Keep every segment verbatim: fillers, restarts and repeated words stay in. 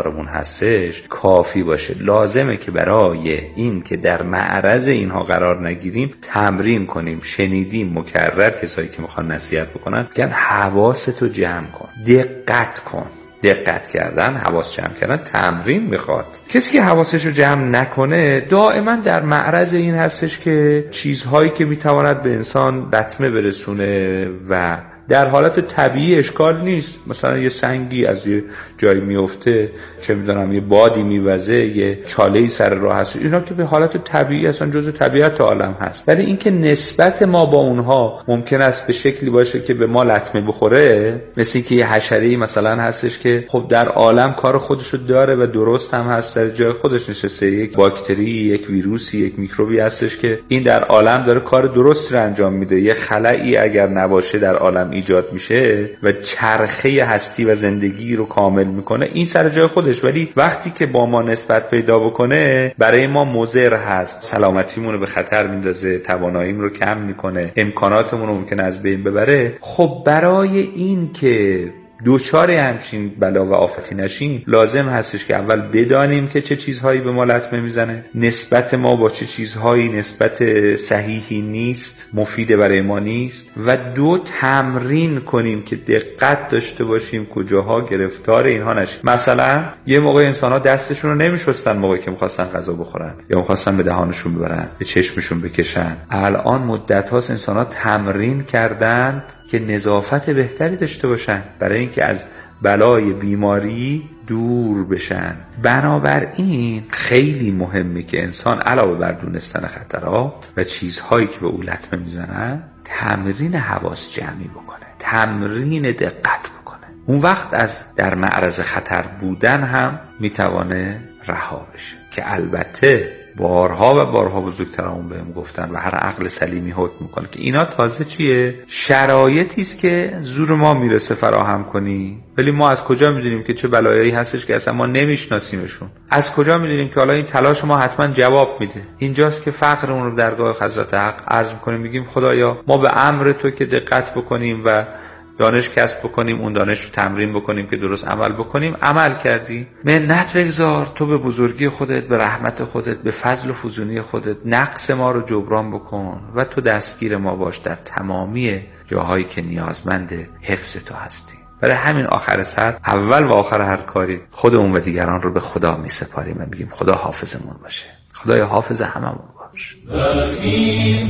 رفتارمون هستش کافی باشه. لازمه که برای این که در معرض اینها قرار نگیریم تمرین کنیم. شنیدیم مکرر کسایی که میخوان نصیحت بکنن میگن حواستو جمع کن، دقت کن. دقت کردن، حواس جمع کردن تمرین میخواد. کسی که حواسش رو جمع نکنه دائما در معرض این هستش که چیزهایی که میتواند به انسان لطمه برسونه و در حالت طبیعی اشکال نیست. مثلا یه سنگی از یه جایی میفته، چه میدونم یه بادی میوزه، یه چاله‌ای سر راه هست، اینا که به حالت طبیعی اصلا جزء طبیعت عالم هست. ولی اینکه نسبت ما با اونها ممکن است به شکلی باشه که به ما لطمه بخوره، مثل اینکه یه حشره‌ای مثلا هستش که خب در عالم کار خودشو داره و درست هم هست، در جای خودش نشسته، یک باکتری، یک ویروسی، یک میکروبی هستش که این در عالم داره کار درستی رو انجام میده. یه خلایی اگر نباشه در عالم ایجاد میشه و چرخه هستی و زندگی رو کامل میکنه، این سر جای خودش. ولی وقتی که با ما نسبت پیدا بکنه برای ما مضر هست، سلامتیمون رو به خطر میندازه، تواناییمون رو کم میکنه، امکاناتمون رو ممکنه از بین ببره، خب برای این که دوچار همچین بلا و آفتی نشیم لازم هستش که اول بدانیم که چه چیزهایی به ما لطمه میزنه، نسبت ما با چه چیزهایی نسبت صحیحی نیست، مفید برای ما نیست، و دو تمرین کنیم که دقت داشته باشیم کجاها گرفتار اینها نشیم. مثلا یه موقع انسان‌ها دستشون رو نمیشستن موقعی که می‌خواستن غذا بخورن یا می‌خواستن به دهانشون ببرن، به چشمشون بکشن. الان مدت هاست انسان‌ها تمرین کردند که نظافت بهتری داشته باشن برای اینکه از بلای بیماری دور بشن. بنابراین خیلی مهمه که انسان علاوه بر دونستن خطرات و چیزهایی که به او لطمه میزنن تمرین حواس جمعی بکنه، تمرین دقت بکنه. اون وقت از در معرض خطر بودن هم میتوانه رها بشه، که البته بارها و بارها بزرگترامون بهم گفتن و هر عقل سلیمی حکم میکنه که اینا تازه چیه؟ شرایطی است که زور ما میرسه فراهم کنی، ولی ما از کجا میدونیم که چه بلایایی هستش که اصلا ما نمیشناسیمشون؟ از کجا میدونیم که حالا این تلاش ما حتما جواب میده؟ اینجاست که فقرمون رو درگاه حضرت حق عرض میکنیم، میگیم خدایا ما به امر تو که دقت بکنیم و دانش کسب بکنیم، اون دانش رو تمرین بکنیم که درست عمل بکنیم، عمل کردی. منت بگذار تو به بزرگی خودت، به رحمت خودت، به فضل و فزونی خودت نقص ما رو جبران بکن و تو دستگیر ما باش در تمامی جاهایی که نیازمند حفظ تو هستی. برای همین آخر سر، اول و آخر هر کاری، خودمون و دیگران رو به خدا می سپاریم و میگیم خدا حافظمون باشه، خدای حافظ هممون باش. بر این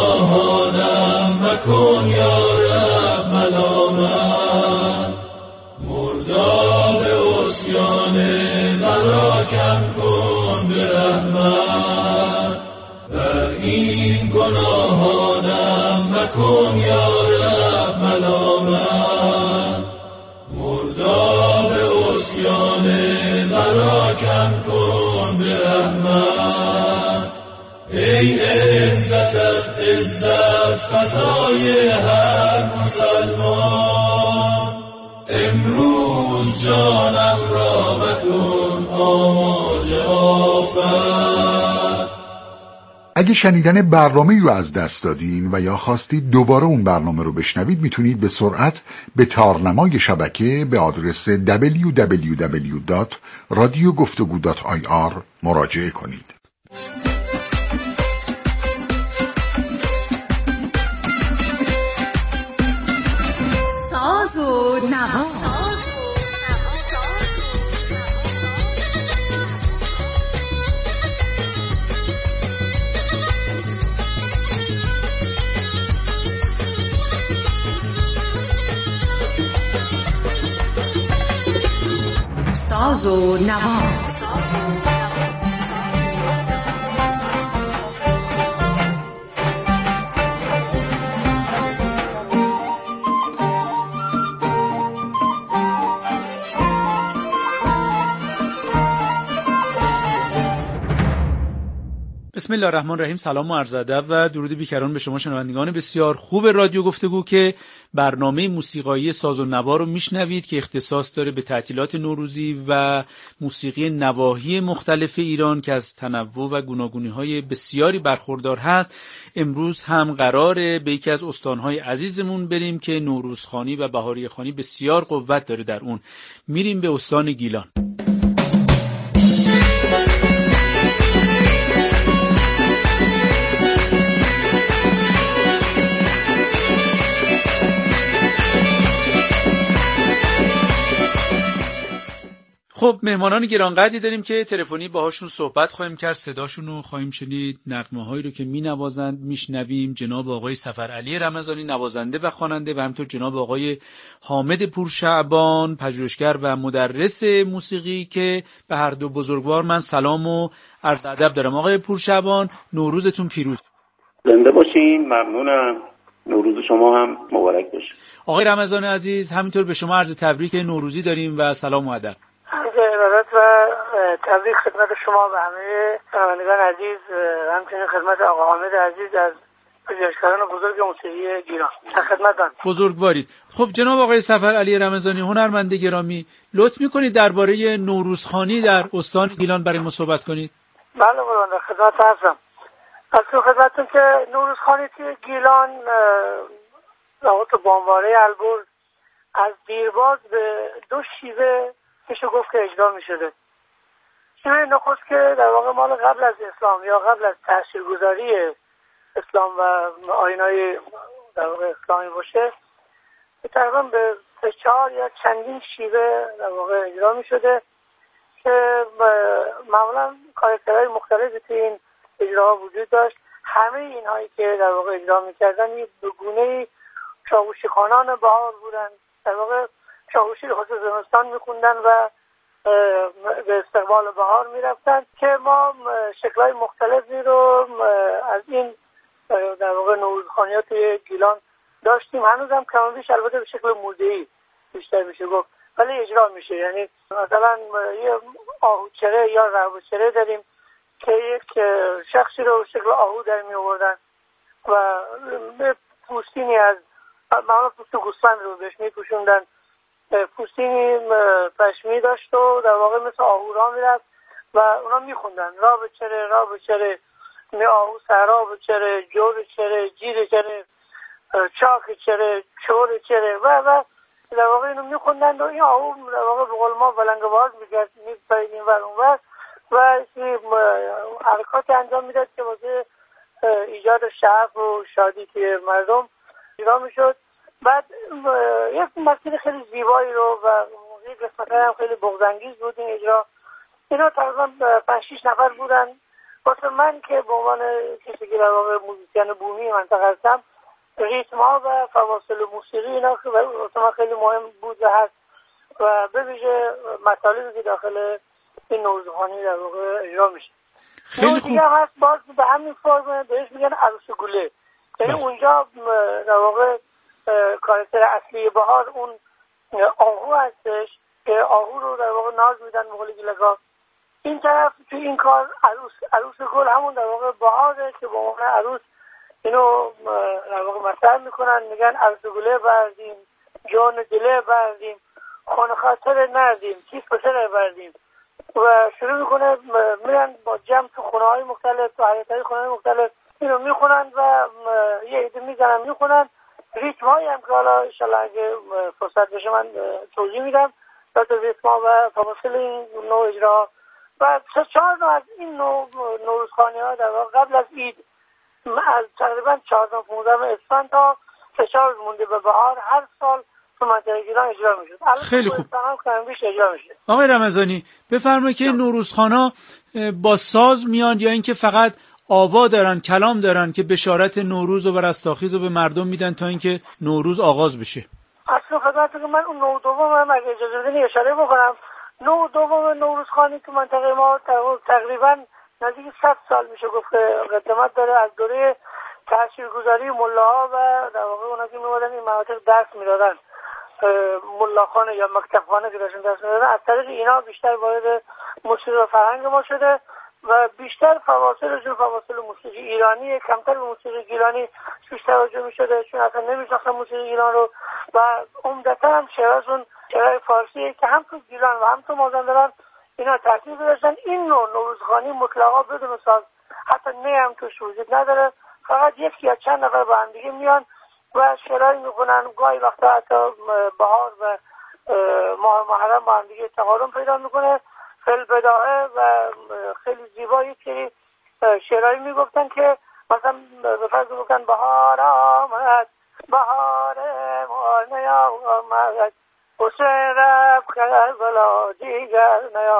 گناهانم مکن یا رب ملامت، مرداب عصیان مرا کم کن به رحمت. بر این گناهانم مکن یا رب ملامت، مرداب عصیان مرا کم کن به رحمت. ای عزتت عزت فضای هر مسلمان، امروز جانم را مکن آماج آفت. اگه شنیدن برنامه رو از دست دادین و یا خواستید دوباره اون برنامه رو بشنوید، میتونید به سرعت به تارنمای شبکه به آدرس دبلیو دبلیو دبلیو دات رادیو گفتگو دات آی آر مراجعه کنید. ساز و نوا. ساز و نوا. بسم الله الرحمن الرحیم. سلام و عرض ادب و درود بیکران به شما شنوندگان بسیار خوب رادیو گفتگو که برنامه موسیقایی ساز و نوا رو میشنوید که اختصاص داره به تعطیلات نوروزی و موسیقی نواحی مختلف ایران که از تنوع و گوناگونی‌های بسیاری برخوردار هست. امروز هم قراره به یکی از استان‌های عزیزمون بریم که نوروزخوانی و بهاریخوانی بسیار قوت داره در اون. میریم به استان گیلان. خب مهمانان گرانقدری داریم که تلفنی باهاشون صحبت خواهیم کرد، صداشون رو خواهیم شنید، نغمه‌هایی رو که می‌نوازند میشنویم. جناب آقای سفرعلی رمضانی نوازنده و خواننده و همینطور جناب آقای حامد پورشعبان پژوهشگر و مدرس موسیقی که به هر دو بزرگوار من سلام و عرض ادب دارم. آقای پورشعبان نوروزتون پیروز. زنده باشین. ممنونم. نوروز شما هم مبارک باشه. آقای رمضانی عزیز همینطور به شما عرض تبریک نوروزی داریم و سلام و ادب. عرض ارادت و تبریک خدمت شما و همه شنوندگان عزیز، همچنین خدمت آقا حامد عزیز از پژوهشگران بزرگ موسیقی گیلان. خدمتتون بزرگوارید. خب جناب آقای سفرعلی رمضانی هنرمند گرامی، لطف می‌کنید درباره نوروزخوانی در استان گیلان برای ما صحبت کنید؟ بله قربان، خدمت هستم. از خدمتتون که نوروزخوانی توی گیلان تو بامواره البرز از دیرباز به دو شیوه میشه گفت که اجرا میشده. شیوه نخست که در واقع مال قبل از اسلام یا قبل از تاثیرگذاری اسلام و آیین‌های در واقع اسلامی باشه، تقریبا به چهار یا چندین شیوه در واقع اجرا میشده که معمولا کاراکترهای مختلفی توی این اجراها وجود داشت. همه اینهایی که در واقع اجرا میکردن به گونه‌ای چاوشی خوانان بهار بودن، در واقع چاوشی رو خصوص زمستان میخوندن و به استقبال بهار میرفتن که ما شکل‌های مختلفی رو از این در واقع نوروزخوانی‌ها توی گیلان داشتیم. هنوز هم کم و بیش البته به شکل موزه‌ای بیشتر میشه گفت ولی اجرا میشه. یعنی مثلا یه آهوچره یا رهبوچره داریم که یک شخصی رو به شکل آهو در می آوردن و پوستینی از معمولا پوست گوسفند رو بهش می پوشوندن، پوستینی پشمی داشت و در واقع مثل آهو را می رفت و اونا می خوندن را به چره را به چره می آهو سهرا به چره جور چره جیر چره چاک چره چور چره و و در واقع اینو می خوندن و این آهو در واقع به قول ما بلنگواز می گرد می پرید این ور اون ور و حرکات انجام میداد که واسه ایجاد شعف و شادی که مردم اجرا میشد. بعد یک مسیر خیلی زیبایی رو و یک قسمت هم خیلی بغض‌انگیز بود این اجرا. اینا تقریبا پنج شش نفر بودن. واسه من که به عنوان کسی که در واقع موزیسین بومی منطقه هستم، ریتم ها و فواصل موسیقی اینا واسه من خیلی مهم بود و هست و به ویژه مطالبی که داخل این نوروزخوانی در واقع اجرا میشه. خیلی خوب. دیگه هست باز به همین فرم بهش میگن عروس گله. یعنی اونجا در واقع کاراکتر اصلی بهار اون آهو هستش که آهو رو در واقع ناز میدن به قول گیلگا. این طرف تو این کار عروس عروس گل همون در واقع بهاره که به عنوان عروس اینو در واقع مطرح میکنن، میگن عروس گله بردیم جان دله بردیم خانه خاطر نردیم کیف پسر بردیم و شروع میکنه میرن با جمع تو خونه های مختلف تو حیاط خونه های مختلف اینو میخونن و یه ایده میزنن میخونن. ریتم هایی هم که حالا انشالله اگه فرصت بشه من توضیح میدم تا تو ریتم ها و فواصل این نوع اجرا و سه چهار نوع از این نوع نوروزخوانی ها در واقع قبل از عید از تقریبا چهاردهم پانزدهم اسفند تا سه چهار روز مونده به بهار هر سال تو منطقه گیلان اجرا میشد. خیلی خوب. اجرا میشه. آقای رمضانی بفرمایید که نوروزخوانا با ساز میان یا اینکه فقط آوا دارن کلام دارن که بشارت نوروز و رستاخیز رو به مردم میدن تا اینکه نوروز آغاز بشه؟ اصلا خدمتتون که من اون نوع دوم اگه اجازه بدین اشاره بکنم. نوع دوم نوروزخوانی تو منطقه ما تقریبا نزدیک صد سال میشه گفت قدمت داره. از دوره تاثیرگذاری ملاها و در واقع اونا که میومدن این مناطق درس میدادن، ملاخانه یا مکتبخانه که داشتن درس میدادن، از طریق اینا بیشتر وارد موسیقی و فرهنگ ما شده و بیشتر فواصل فواصل موسیقی ایرانی کمتر به موسیقی گیلانی بیشتر توجه میشده چون اصلا نمیشناختن موسیقی گیلان رو و عمدتا هم شعرشون شعر فارسیه که هم تو گیلان و هم تو مازندران اینا تاثیر گذاشتن. این نوع نوروزخوانی مطلقا بدون ساز حتی نه هم توش وجود نداره، فقط یکی یا چند نفر با هم دیگه میان و شعرهایی میکنن. گاهی وقتا حتی بهار و ماه محرم با هم دیگه تقارن پیدا میکنه. فل بداعه و خیلی زیبایی که شعرهایی میگفتن که مثلا به فرض میگفتن بهار آمد بهار مال نیامد حسین رفت کربلا دیگر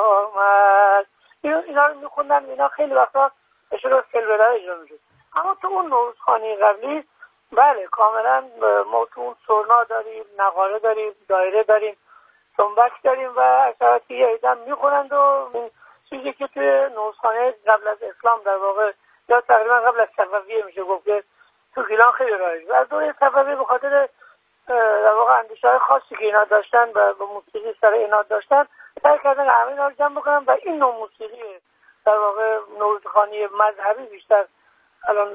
نیامد. اینا رو میخوندن. اینا خیلی وقتا به شکل کلبلا اجرا میشد. اما تو اون نوروزخوانی قبلی بله کاملا ما تو اون سرنا داریم، نقاره داریم، دایره داریم، سنبک داریم و اکثرتی یه ایدم میخونند و این چیزی که توی نوروزخوانی قبل از اسلام در واقع یا تقریبا قبل از صفویه میشه گفت که تو گیلان خیلی رایج و از دوره صفویه به خاطر در واقع اندیشه‌های خاصی که اینا داشتن و به موسیقی سر اینا داشتن سعی کردن همه اینا رو جمع بکنن و این نوع موسیقی در واقع نوروزخوانی مذهبی بیشتر الان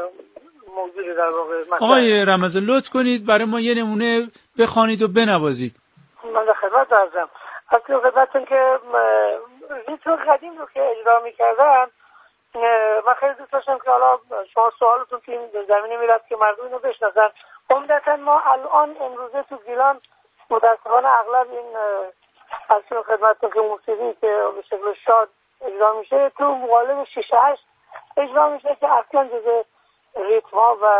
موجود در واقع. آقای رمضان لطف کنید برای ما یه نمونه بخوانید و بنوازید. من در خدمت هستم. از تو خدمتتون که ریتم قدیم رو که اجرا می‌کردن من خیلی دوست داشتم که حالا شما سوالتون که این زمینه میرفت که مردم اینو بشناسن. عمدتاً ما الان امروزه تو گیلان متاسفانه اغلب این از تو خدمتتون که موسیقی که به شکل شاد اجرا میشه تو مقالب شش هشت اجرا میشه که اصلا جزء ریتم‌ها و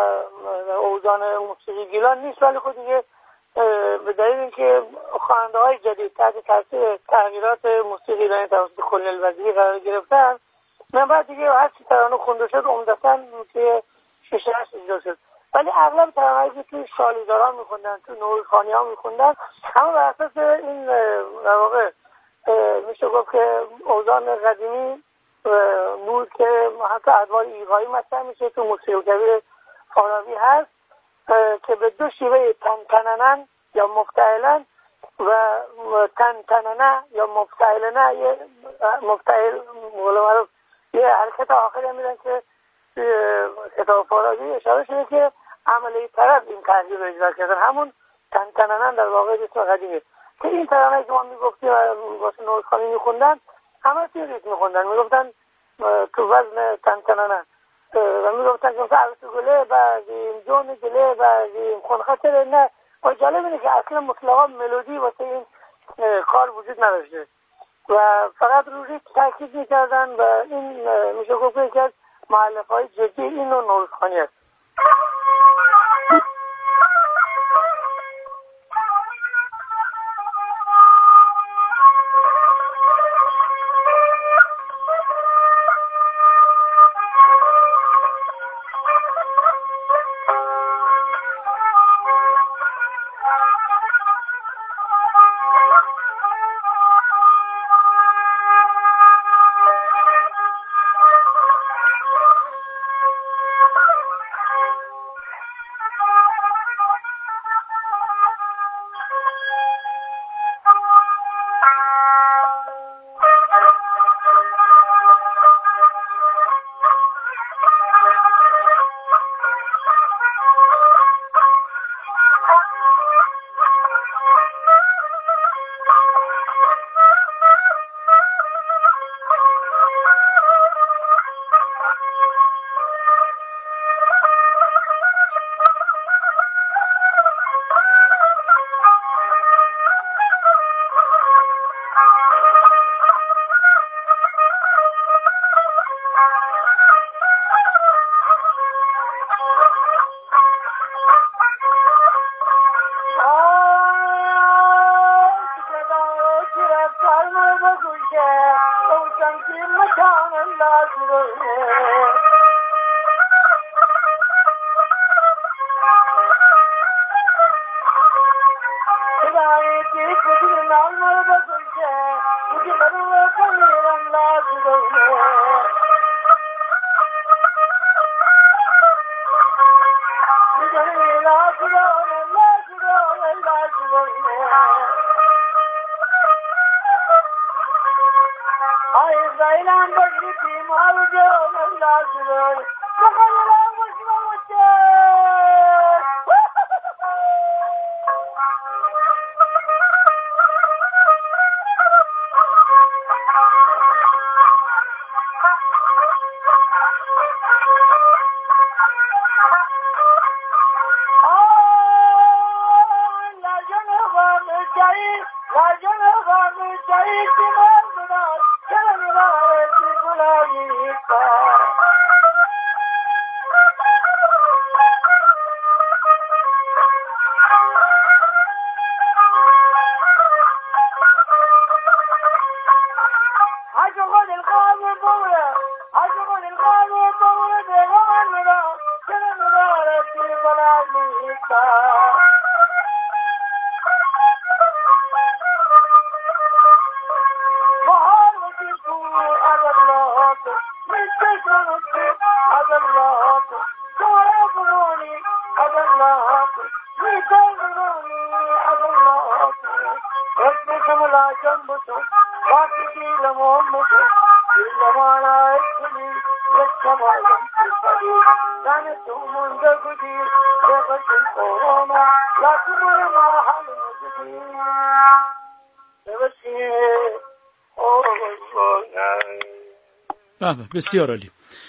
اوزان موسیقی گیلان نیست، ولی خود دیگه به دلیل اینکه خواننده‌های جدید تحت تاثیر تغییرات موسیقی ایرانی توسط خلیل الوزیری قرار گرفتن من بعد دیگه هر چی ترانه خونده شد عمدتاً توی شش هشت اجرا شد، ولی اغلب ترانه‌هایی که توی شالیداران میخوندن تو نوروزخوانی‌ها میخوندن همه بر اساس این در واقع میشه گفت که اوزان قدیمی نور که حتی ادوار ایقایی مطرح میشه تو موسیقی کبیر فارابی هست که به دو شیوه تن تننن یا مفتعلن و تن تننه یا مفتعلنه یه مفتعل معلومه یه حرکت آخری هم میدن که کتاب فارابی اشاره شده که عملی طرف این تغییر رو اجرا کردن همون تن تننن در واقع جسم قدیمه که این ترانه‌ای که ما میگفتیم واسه نوروزخوانی میخوندن همه توی ریتم میخوندن میگفتن تو وزن تن تننه و میگفتن که مثلا عروس گله بردیم جون گله بردیم خون خطر نه و جالب اینه که اصلا مطلقا ملودی واسه این کار وجود نداشته و فقط رو ریتم تاکید میکردن و این میشه گفت که از مؤلفه‌های جدی این نوع نوروزخوانی است. بسیار عالی.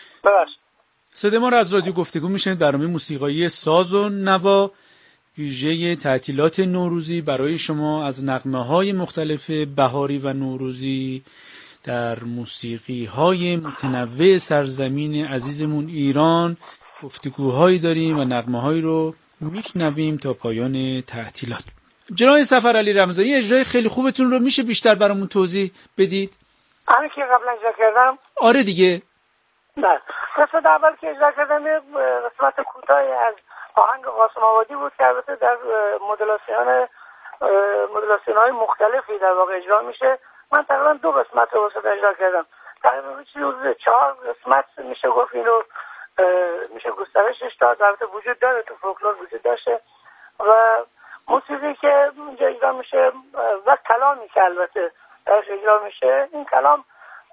صدای ما را از رادیو گفتگو میشنید. برنامه موسیقایی ساز و نوا ویژه تعطیلات نوروزی برای شما از نغمه‌های مختلف بهاری و نوروزی در موسیقی‌های متنوع سرزمین عزیزمون ایران گفتگوهایی داریم و نغمه‌هایی رو میشنویم تا پایان تعطیلات. جناب سفرعلی رمضانی، اجرای خیلی خوبتون رو میشه بیشتر برامون توضیح بدید؟ همین که قبلا اجرا کردم. آره دیگه. نه قسمت اول که اجرا کردم قسمت کوتاهی از آهنگ قاسم آبادی بود که البته در مدولاسیون مدولاسیون های مختلفی در واقع اجرا میشه. من تقریبا دو قسمت رو واسه اجرا کردم. تقریبا چیزی چهار قسمت میشه گفت اینو میشه گسترشش داد. البته وجود داره، تو فولکلور وجود داشته و موسیقی که اینجا اجرا میشه و کلامی که البته درش اجرا میشه، این کلام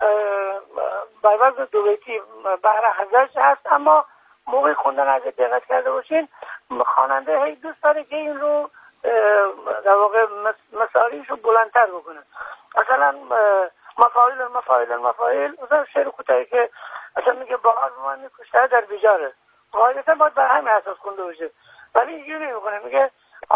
بر وزن دو بیتی بهر حضرت هست، اما موقع خوندن اگه دقت کرده باشین خواننده هی دوست داره که این رو در واقع مساریش رو بلندتر بکنه. مثلا مفاعیل مفاعیل مفاعیل مثلا شعر کوتاهی که اصلا میگه بهار من میکشته در بیجاره، غالبا باید بر همین اساس خونده باشه، ولی اینجوری نمیکنه، میگه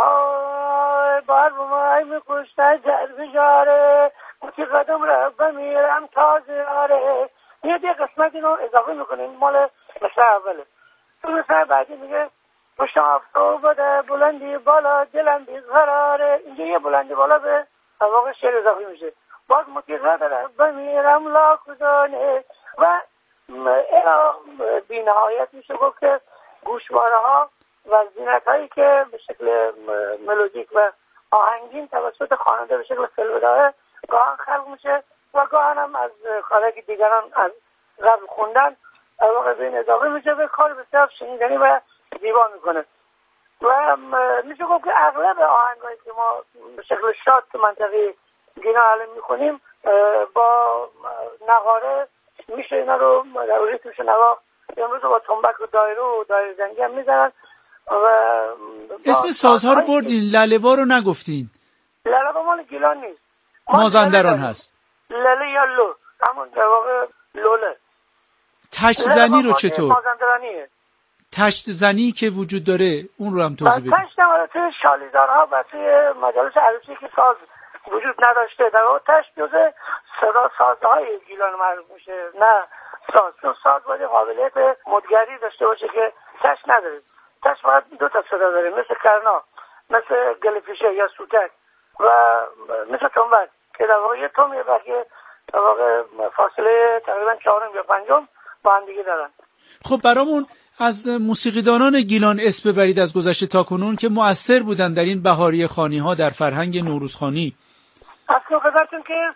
آی بهار من میکشته در بیجاره که قدم را بمیرم تازه آره. یه دیگه قسمت اینو اضافه میکنیم مال مثل اوله. تو مثل بعدی میگه پشت آفتاب بده بلندی بالا دلم بیقراره. اینجا یه بلندی بالا به واقع شعر اضافه میشه. باز متیقه داره بمیرم لاکدانه و اینا بی نهایت میشه گفت که گوشواره ها و زینت هایی که به شکل ملودیک و آهنگین توسط خواننده به شکل فلوداره گاهن خلق میشه و گاهن هم از خالق دیگران از قبل خوندن واقع به این اضافه میشه به کار بسیار شنیدنی و زیبا میکنه. و میشه گفت که اغلب آهنگایی که ما به شکل شاد تو منطقه گیلان الان میخونیم با نغاره میشه اینا رو در روی توش نوا امروز با تنبک و دایره و دایره زنگی هم میزنن. و اسم سازها رو بردین، لاله‌وا رو نگفتین. لاله‌وا مال گیلان نیست، مازندران هست. لله یا لو همون در واقع لوله. تشت زنی رو چطور؟ مازندرانیه. تشت زنی که وجود داره اون رو هم توضیح بدید. تشت هم توی شالیدارها و توی مجالس عروسی که ساز وجود نداشته در واقع تشت جزء صدا سازهای گیلان معروف میشه، نه ساز. چون ساز باید قابلیت مدگری داشته باشه که تشت نداره. تشت باید دو تا صدا داره، مثل کرنا، مثل گلفیشه یا سوتک و مثل تنبک که در واقع یه توم یه بقیه در واقع فاصله تقریبا چهارم یا پنجم با هم دیگه دارن. خب برامون از موسیقیدانان گیلان اسم ببرید از گذشته تا کنون که مؤثر بودن در این بهاری خوانی ها در فرهنگ نوروزخوانی. اصلا خدمتتون که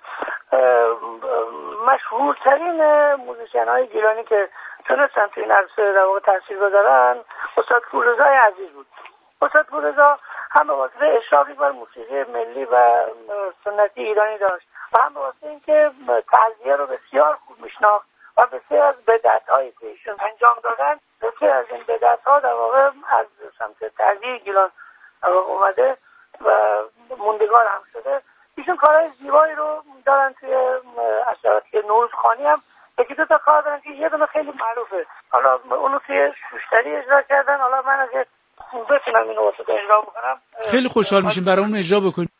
مشهورترین موزیسین های گیلانی که تونستن توی این عرصه در واقع تاثیر بذارن استاد پوررضای عزیز بود. استاد پوررضا هم به واسطه اشرافی بر موسیقی ملی و سنتی ایرانی داشت و هم به واسطه اینکه تعزیه رو بسیار خوب میشناخت و بسیار از بدعت‌هایی که ایشون انجام دادن، بسیار از این بدعت‌ها در واقع از سمت تعزیه گیلان اومده و موندگار هم شده. ایشون کارهای زیبایی رو دارن توی اثرات نوروزخوانی هم. یکی دو تا کار دارن که یه دونه خیلی معروفه، حالا اونو توی شوشتری اجرا کردن. حالا من اگه بتونم اینو واسه اجرا بکنم خیلی خوشحال میشیم برامون اجرا بکنید.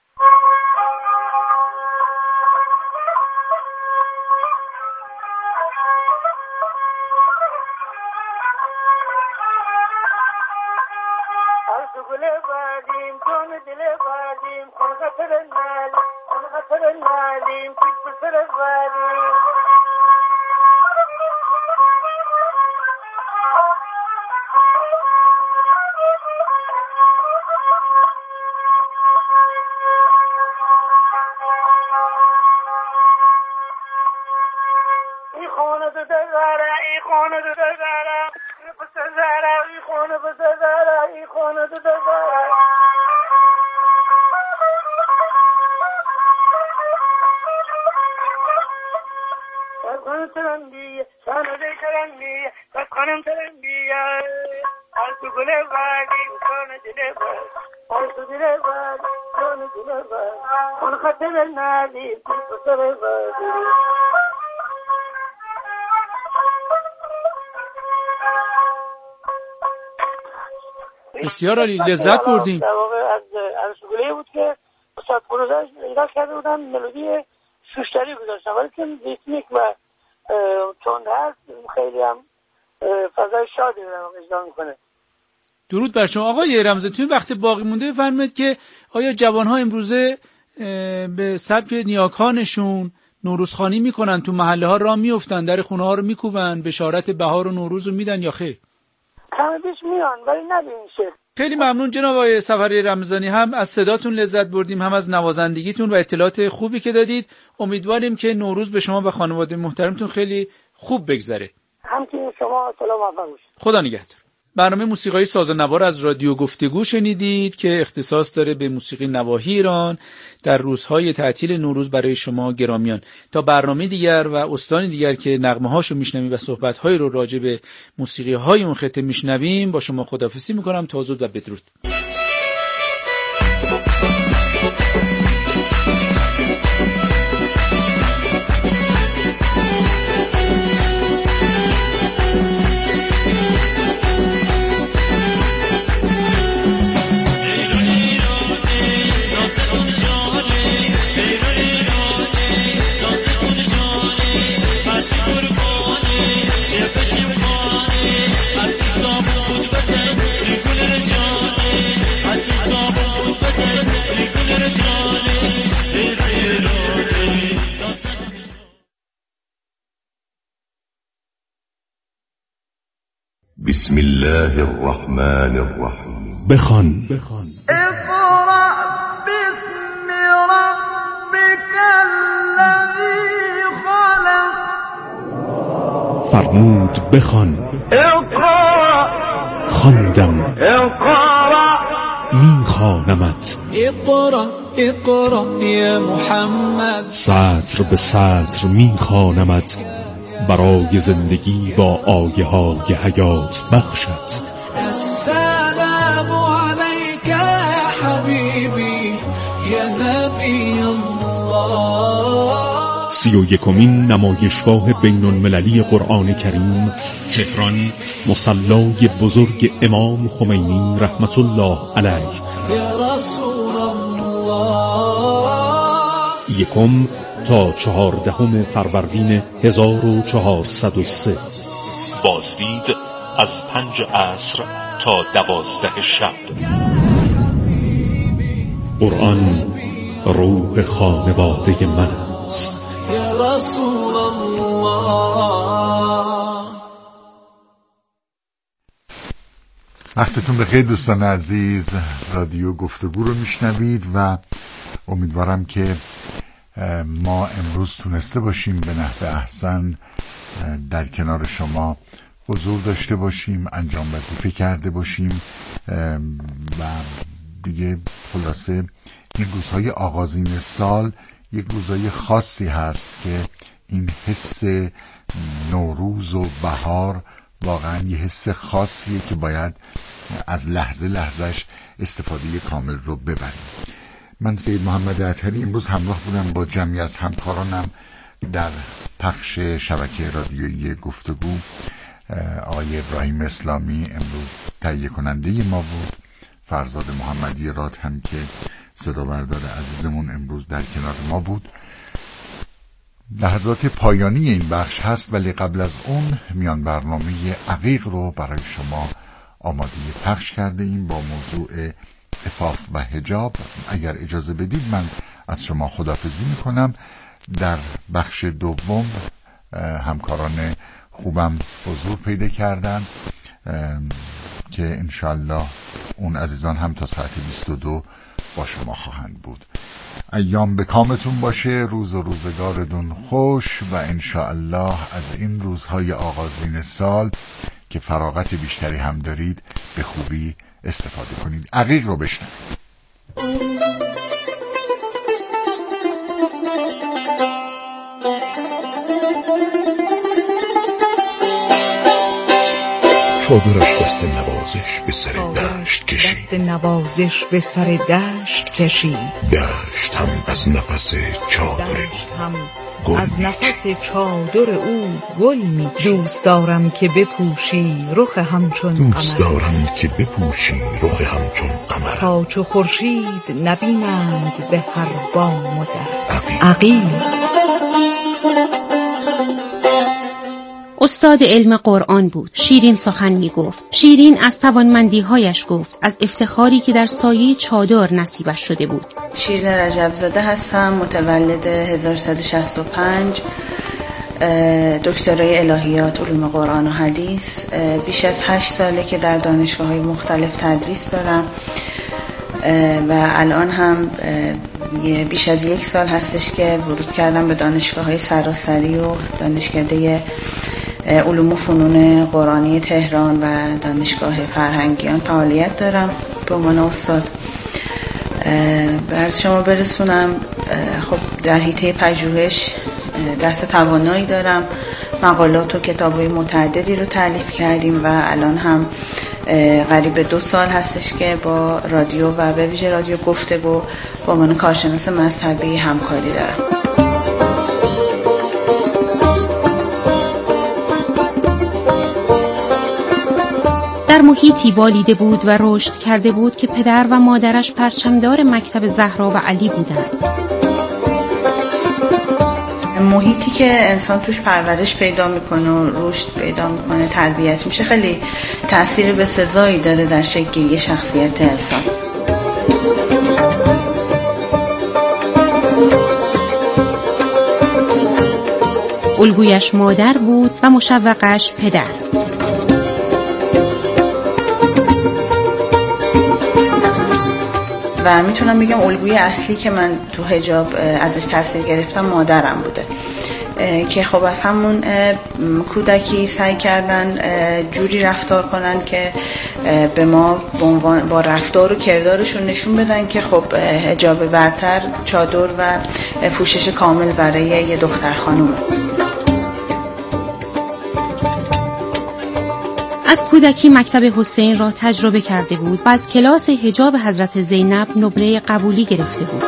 این خانه به داره این خانه به داره این پس داره این خانه به داره این خانه به داره خانم ترندیه سانده ترندیه خانم ترندیه هر تو گله بردی خانه دله برد هر تو دله برد خانه دله برد خانه خطه بل نردی خانه بردی بسیار عالی، لذت بردیم. در واقع از از گله بود که استاد فروزش ایراد کرده بودن، ملودی شوشتری گذاشتن ولی که ریتمیک و تند هست، خیلی هم فضای شادی رو اجرا میکنه. درود بر شما آقای رمزتون. وقت باقی مونده بفرمایید که آیا جوان‌ها امروزه به سبک نیاکانشون نوروزخوانی میکنن، تو محله ها راه میافتن، در خونه ها رو میکوبن، بشارت بهار و نوروز رو میدن یا خیر؟ کم بیش میان ولی نه به این شکل. خیلی ممنون جناب آقای سفری رمضانی، هم از صداتون لذت بردیم، هم از نوازندگیتون و اطلاعات خوبی که دادید. امیدواریم که نوروز به شما و خانواده محترمتون خیلی خوب بگذره. همچنین شما اطلاع موفق باشید. خدا نگهدار. برنامه موسیقی ساز و نوار از رادیو گفتگو شنیدید که اختصاص داره به موسیقی نواحی ایران در روزهای تعطیل نوروز برای شما گرامیان. تا برنامه دیگر و استان دیگر که نغمه‌هاشو میشنویم و صحبت‌هایی رو راجع به موسیقی‌های اون خطه میشنویم، با شما خداحافظی میکنم. تا زود و بدرود. بسم الله الرحمن الرحیم. بخوان. اقرأ باسم ربك الذی خلق. فرمود بخوان. اقرأ. خواندم. اقرأ. میخوانمت. اقرأ اقرأ یا محمد. سطر به سطر میخوانمت برای زندگی با آیه های حیات بخشت. السلام علیک یا حبیبی یا نبی الله. سی و یکمین نمایشگاه بین المللی قرآن کریم تهران، مصلای بزرگ امام خمینی رحمت الله علیه. یا رسول الله. یکم تا چهاردهم فروردین هزار و چهارصد و سه. بازدید از پنج عصر تا دوازده شب. قرآن روح خانواده من است. یا رسول الله. وقتتون بخیر دوستان عزیز، رادیو گفتگو رو میشنوید و امیدوارم که ما امروز تونسته باشیم به نحو احسن در کنار شما حضور داشته باشیم، انجام وظیفه کرده باشیم و دیگه خلاصه این روزهای آغازین سال یک روزهای خاصی هست که این حس نوروز و بهار واقعا یه حس خاصیه که باید از لحظه لحظهش استفاده کامل رو ببریم. من سید محمد اطهری امروز همراه بودم با جمعی از همکارانم در پخش شبکه رادیویی گفتگو. آقای ابراهیم اسلامی امروز تهیه کننده ما بود، فرزاد محمدی راد هم که صدا بردار عزیزمون امروز در کنار ما بود. لحظات پایانی این بخش هست ولی قبل از اون میان برنامه عقیق رو برای شما آماده پخش کرده ایم با موضوع عفاف و حجاب. اگر اجازه بدید من از شما خداحافظی میکنم. در بخش دوم همکاران خوبم حضور پیدا کردن که انشالله اون عزیزان هم تا ساعت بیست و دو با شما خواهند بود. ایام به کامتون باشه، روز و روزگارتون خوش و انشاءالله از این روزهای آغازین سال که فراغت بیشتری هم دارید به خوبی استفاده کنید. عقیق رو بشنوید. چادرش دست نوازش به سر دشت کشید، دست نوازش به سر دشت کشید، دشت هم از نفس چادر او از نفس چادر او گل می. دوست دارم که بپوشی رخ همچون قمر، دوست دارم که بپوشی رخ همچون قمر، تا چو خورشید نبینند به هر بام و در. عقیل. استاد علم قرآن بود. شیرین سخن می گفت. شیرین از توانمندی‌هایش گفت، از افتخاری که در سایه چادر نصیبش شده بود. شیرین رجبزاده هستم، متولد هزار و سیصد و شصت و پنج، دکترای الهیات علوم قرآن و حدیث. بیش از هشت ساله که در دانشگاه‌های مختلف تدریس دارم و الان هم بیش از یک سال هستش که ورود کردم به دانشگاه‌های سراسری و دانشکده علوم و فنون قرآنی تهران و دانشگاه فرهنگیان فعالیت دارم به عنوان استاد. برای شما برسونم، خب در حیطه پژوهش دست توانایی دارم، مقالات و کتاب‌های متعددی رو تالیف کردیم و الان هم قریب به دو سال هستش که با رادیو و به ویژه رادیو گفتگو با عنوان کارشناس مذهبی همکاری دارم. در محیطی بالیده بود و رشد کرده بود که پدر و مادرش پرچمدار مکتب زهرا و علی بودند. محیطی که انسان توش پرورش پیدا میکنه و رشد پیدا میکنه، تربیت میشه، خیلی تأثیر بسزایی داره در شکل‌گیری شخصیت انسان. الگویش مادر بود و مشوقش پدر. و میتونم بگم الگوی اصلی که من تو حجاب ازش تاثیر گرفتم مادرم بوده که خب از همون کودکی سعی کردن جوری رفتار کنن که به ما با رفتار و کردارشون نشون بدن که خب حجاب برتر، چادر و پوشش کامل برای یه دختر خانومه. از کودکی مکتب حسین را تجربه کرده بود و از کلاس حجاب حضرت زینب نمره قبولی گرفته بود.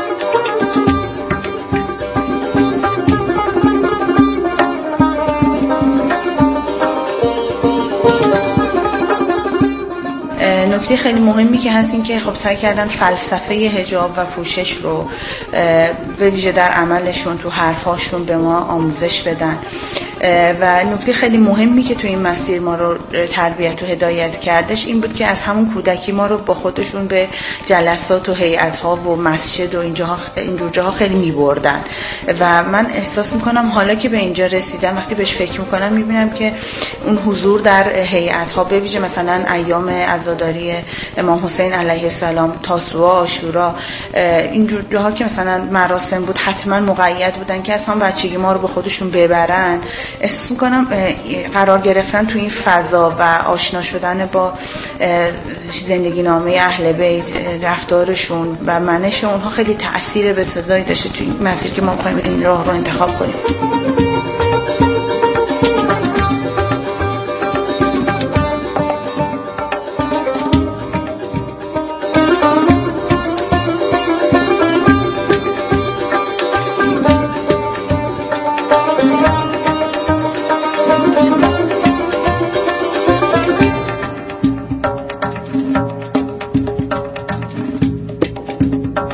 نکته خیلی مهمی که هست این که خب سعی کردن فلسفه حجاب و پوشش رو به ویژه در عملشون، تو حرفاشون به ما آموزش بدن. و نکته خیلی مهمی که تو این مسیر ما رو تربیت و هدایت کردش این بود که از همون کودکی ما رو با خودشون به جلسات و هیئت‌ها و مسجد و اینجاها اینجور جاها خیلی می‌بردن و من احساس می‌کنم حالا که به اینجا رسیدم وقتی بهش فکر می‌کنم می‌بینم که اون حضور در هیئت‌ها به ویژه مثلا ایام عزاداری امام حسین علیه السلام، تاسوعا، عاشورا، اینجور جاها که مثلا مراسم بود حتما مقید بودن که اصلا بچگی ما رو به خودشون ببرن. احساس میکنم قرار گرفتن تو این فضا و آشنا شدن با زندگی نامه اهل بیت، رفتارشون و منش اونها خیلی تأثیر بسزایی داشته تو این مسیر که ما میخوایم این راه رو انتخاب کنیم.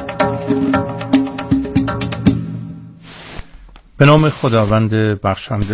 به نام خداوند بخشنده